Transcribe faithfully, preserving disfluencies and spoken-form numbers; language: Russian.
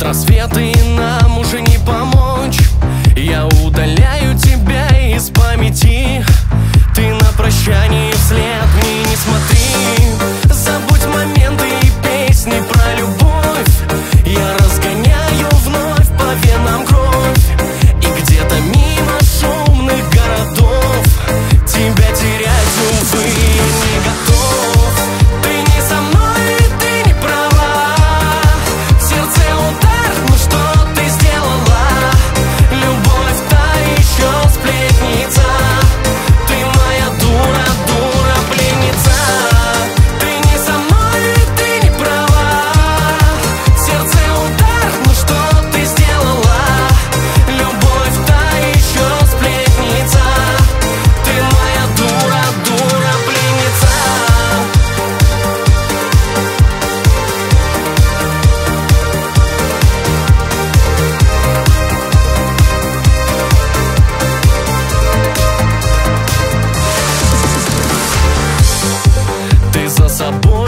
рассветы, и нам уже не помочь. Я удаляю тебя из памяти. Ты на прощание вслед мне не смотри. Забудь моменты и песни про любовь. Я разгоняю вновь по венам кровь. И где-то мимо шумных городов тебя терять, увы, не готов. Ты не со мной, ты не права. В сердце удар, ну что ты сделала? Любовь та еще сплетница. Ты моя дура, дура, пленница. Ты не со мной, ты не права. В сердце удар, ну что ты сделала? Любовь та еще сплетница. Ты моя дура, дура, пленница. Ты за собой